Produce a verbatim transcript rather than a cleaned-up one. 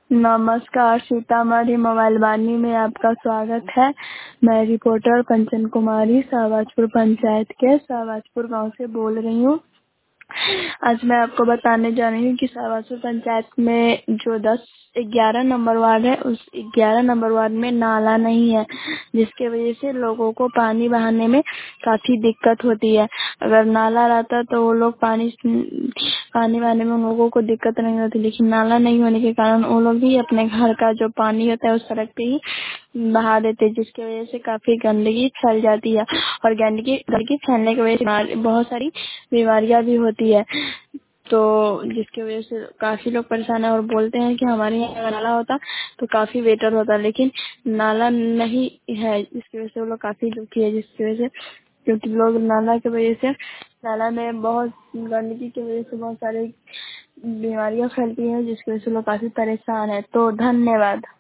नमस्कार, सीतामढ़ी मोबाइल वाणी में आपका स्वागत है। मैं रिपोर्टर कंचन कुमारी शाहबाजपुर पंचायत के शाहबाजपुर गांव से बोल रही हूँ। आज मैं आपको बताने जा रही हूँ कि शाहबाजपुर पंचायत में जो दस ग्यारह नंबर वार्ड है, उस ग्यारह नंबर वार्ड में नाला नहीं है, जिसके वजह से लोगों को पानी बहाने में काफ़ी दिक्कत होती है। अगर नाला रहता तो वो लोग पानी पानी बहाने में उन लोगों को दिक्कत नहीं होती, लेकिन नाला नहीं होने के कारण वो लोग भी अपने घर का जो पानी होता है उस सड़क पे ही बहा देते, जिसकी वजह से काफ़ी गंदगी फैल जाती है और गंदगी गंदगी फैलने की वजह से बहुत सारी बीमारियां भी होती है। तो जिसकी वजह से काफ़ी लोग परेशान है और बोलते हैं कि हमारे यहाँ अगर नाला होता तो काफ़ी बेटर होता, लेकिन नाला नहीं है, जिसकी वजह से वो लोग काफ़ी दुखी है। जिसकी वजह से क्योंकि लोग नाला की वजह से नाला में बहुत गंदगी की वजह से बहुत सारी बीमारियां फैलती हैं, जिसकी वजह से लोग काफ़ी परेशान है। तो धन्यवाद।